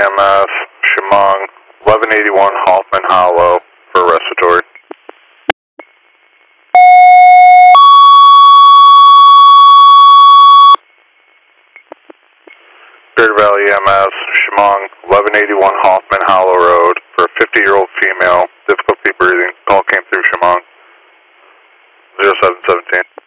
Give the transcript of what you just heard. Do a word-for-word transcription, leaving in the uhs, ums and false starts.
M S, Chemung, eleven eighty-one Hoffman Hollow for respiratory. Bear Valley E M S, Chemung, eleven eighty-one Hoffman Hollow Road for a fifty-year-old female, difficulty breathing. Call came through Chemung, zero seven seventeen.